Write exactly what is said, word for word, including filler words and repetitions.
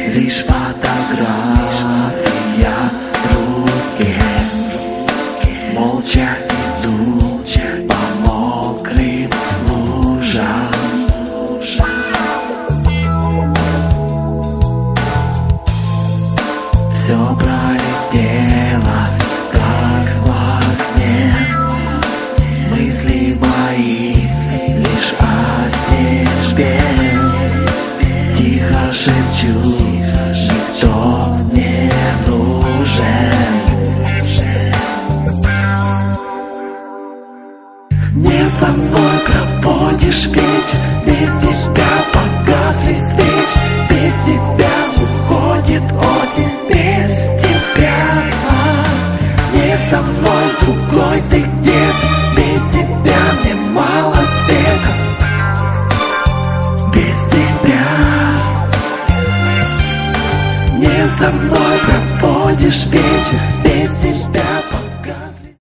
лишь фотография в руке. Молча иду по мокрым лужам. Все пролетело, как во сне. Мысли мои лишь о тебе. Тихо шепчу, никто не нужен. Не со мной проводишь вечер, без тебя погасли свечи, без тебя уходит осень, без тебя. Не со мной, с другой ты где-то, без тебя мне мало света, без тебя. Не со мной проводишь вечер,